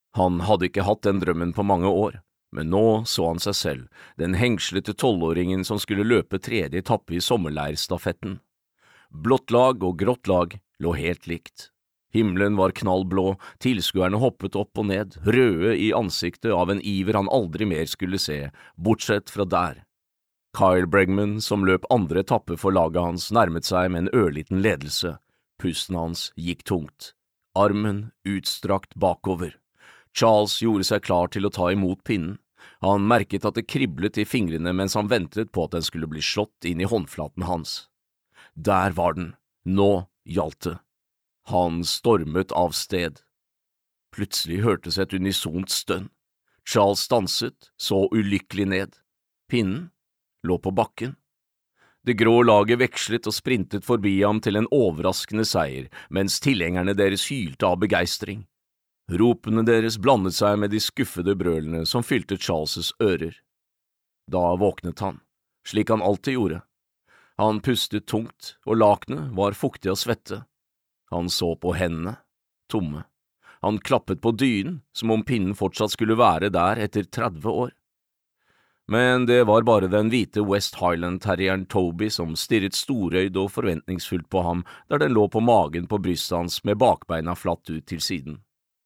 Han hadde ikke hatt den drømmen på mange år, men nå så han seg selv, den hengslete 12-åringen som skulle løpe tredje etappe i sommerleirstafetten. Blått lag og grått lag lå helt likt. Himmelen var knallblå, tilskuerne hoppet opp og ned, røde i ansiktet av en iver han aldri mer skulle se, bortsett fra der. Kyle Bregman, som løp andre etappe for laget hans, nærmet seg med en ørliten ledelse. Pusten hans gikk tungt. Armen utstrakt bakover. Charles gjorde seg klar til å ta imot pinnen. Han merket at det kriblet i fingrene mens han ventet på at den skulle bli slått inn i håndflaten hans. Der var den. Nå gjaldt det. Han stormet av sted. Plutselig hørtes et unisont stønn. Charles stanset, så ulykkelig ned. Pinnen lå på bakken. Det grå laget vekslet og sprintet forbi ham til en overraskende seier, mens tilhengerne deres hylte av begeistring. Ropene deres blandet seg med de skuffede brølene som fylte Charles' ører. Da våknet han, slik han alltid gjorde. Han pustet tungt, og lakenet var fuktig av svette. Han så på hendene, tomme. Han klappet på dynen, som om pinnen fortsatt skulle være der etter 30 år. Men det var bare den hvite West Highland-terrieren Toby som stirret storøyd og forventningsfullt på ham der den lå på magen på brystet hans med bakbeina flatt ut til siden.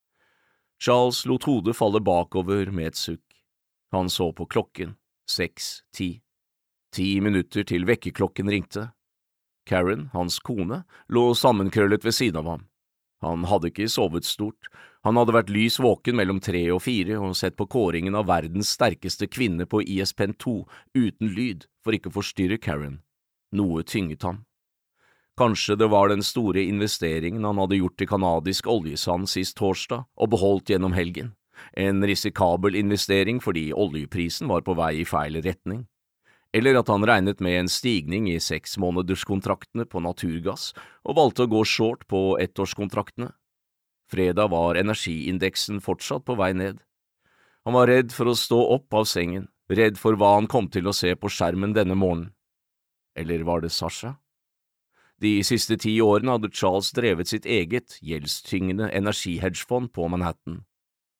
Charles lot hodet falle bakover med et sukk. Han så på klokken, 6:10. 10 minutter til vekkerklokken ringte. Karen, hans kone, lå sammenkrøllet ved siden av ham. Han hadde ikke sovet stort. Han hadde vært lys våken mellom 3 og 4 og sett på kåringen av verdens sterkeste kvinne på ESPN2 uten lyd for ikke å forstyrre Karen. Noe tynget ham. Kanskje det var den store investeringen han hadde gjort i kanadisk oljesand sist torsdag og beholdt gjennom helgen. En risikabel investering fordi oljeprisen var på vei i feil retning. Eller at han regnet med en stigning i 6-månederskontraktene på naturgass og valgte å gå short på ettårskontraktene. Fredag var energiindeksen fortsatt på vei ned. Han var redd for å stå opp av sengen, redd for hva han kom til å se på skjermen denne morgenen. Eller var det Sasha? De siste 10 årene hadde Charles drevet sitt eget gjeldstyngende energihedgefond på Manhattan.